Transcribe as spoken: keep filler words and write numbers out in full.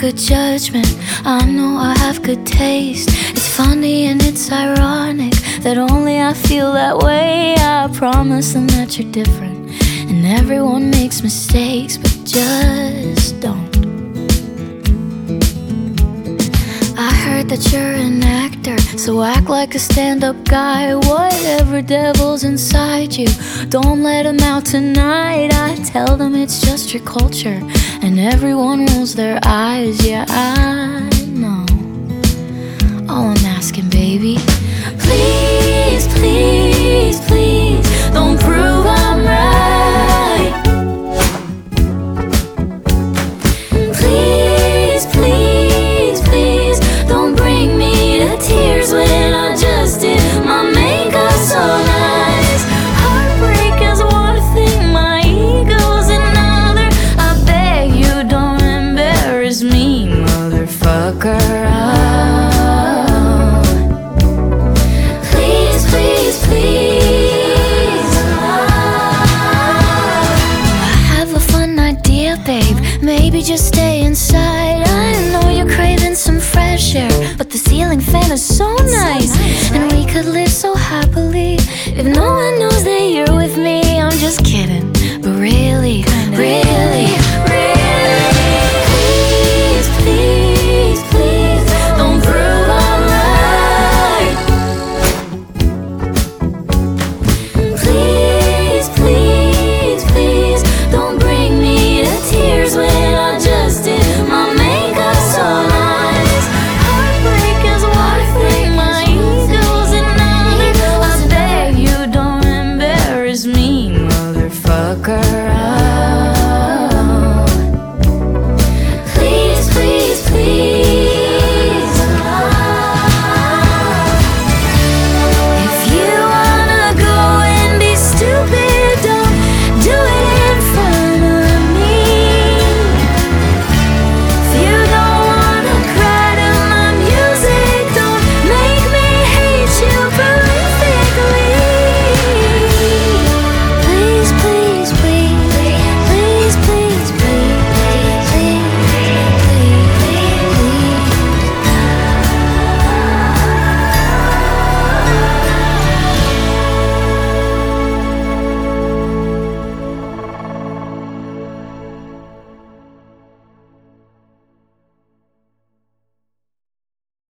good judgment, I know I have good taste. It's funny and it's ironic that only I feel that way. I promise them that you're different, and everyone makes mistakes, but just don't. I heard that you're an actor, so act like a stand-up guy. Whatever devil's inside you, don't let him out tonight. I tell them it's just your culture, and everyone rolls their eyes. Yeah, I know. All I'm asking, baby, please, please, please, don't prove I'm right. Please, please, please, don't bring me to tears when I just did my makeup so nice. Heartbreak is one thing, my ego's another. I beg you don't embarrass me, motherfucker. Oh, please, please, please. I have a fun idea, babe. Maybe just stay inside. I know you're craving some fresh air, but the ceiling fan is so nice, and we could live so happily if no one knows that you're with me. I'm just kidding.